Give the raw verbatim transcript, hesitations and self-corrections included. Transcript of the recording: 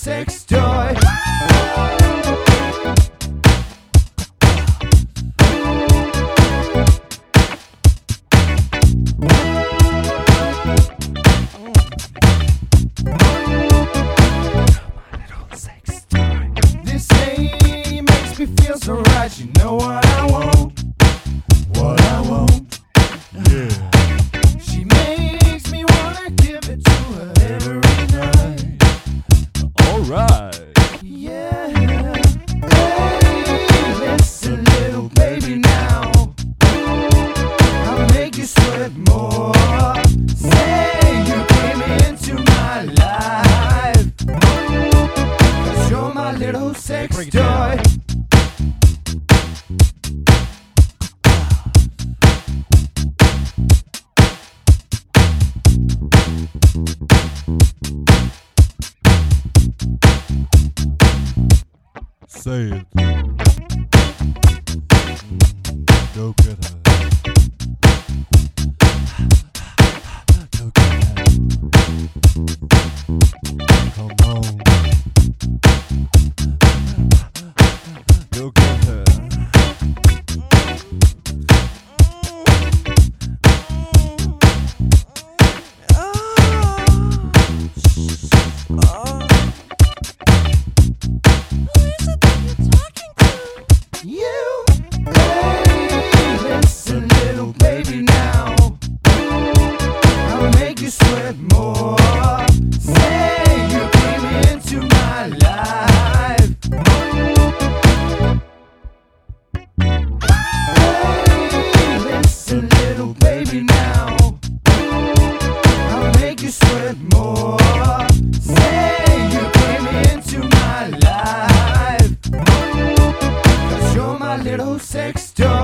sex toy. This lady makes me feel so right. You know what I want, what I want. Yeah. She makes me wanna give it to her every night. Alright. Yeah. Hey, listen, little baby, now I'll make you sweat more. Say you came into my life, 'cause you're my little sex Break it down. toy. Say it. Mm, go get her. Go get her. Come on. Go get her. You, hey, listen, little baby, now I'll make you sweat more. Say you came into my life. Hey, listen, little baby, now I'll make you sweat more. Say you came into my life, 'cause you're my little sex toy.